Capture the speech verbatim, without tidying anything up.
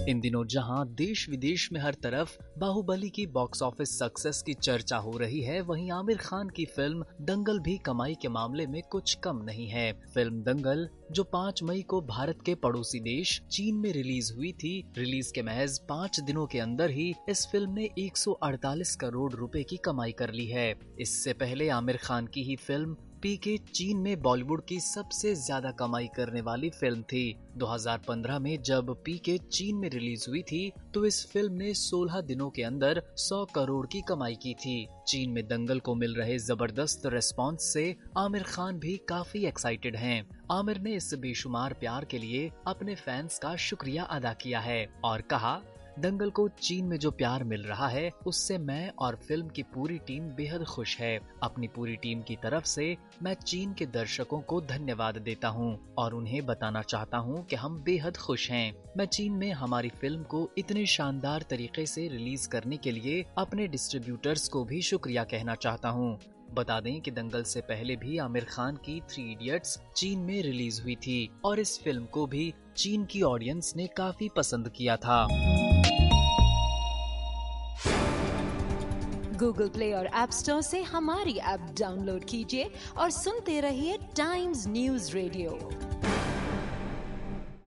इन दिनों जहां देश विदेश में हर तरफ बाहुबली की बॉक्स ऑफिस सक्सेस की चर्चा हो रही है, वहीं आमिर खान की फिल्म दंगल भी कमाई के मामले में कुछ कम नहीं है। फिल्म दंगल जो पाँच मई को भारत के पड़ोसी देश चीन में रिलीज हुई थी, रिलीज के महज पाँच दिनों के अंदर ही इस फिल्म ने एक सौ अड़तालीस करोड़ रुपए की कमाई कर ली है। इससे पहले आमिर खान की ही फिल्म पीके चीन में बॉलीवुड की सबसे ज्यादा कमाई करने वाली फिल्म थी। दो हज़ार पंद्रह में जब पीके चीन में रिलीज हुई थी तो इस फिल्म ने सोलह दिनों के अंदर सौ करोड़ की कमाई की थी। चीन में दंगल को मिल रहे जबरदस्त रिस्पांस से आमिर खान भी काफी एक्साइटेड हैं। आमिर ने इस बेशुमार प्यार के लिए अपने फैंस का शुक्रिया अदा किया है और कहा, दंगल को चीन में जो प्यार मिल रहा है उससे मैं और फिल्म की पूरी टीम बेहद खुश है। अपनी पूरी टीम की तरफ से मैं चीन के दर्शकों को धन्यवाद देता हूं और उन्हें बताना चाहता हूं कि हम बेहद खुश हैं। मैं चीन में हमारी फिल्म को इतने शानदार तरीके से रिलीज करने के लिए अपने डिस्ट्रीब्यूटर्स को भी शुक्रिया कहना चाहता हूं। बता दें कि दंगल से पहले भी आमिर खान की थ्री इडियट्स चीन में रिलीज हुई थी और इस फिल्म को भी चीन की ऑडियंस ने काफी पसंद किया था। गूगल प्ले और ऐप स्टोर से हमारी ऐप डाउनलोड कीजिए और सुनते रहिए टाइम्स न्यूज रेडियो।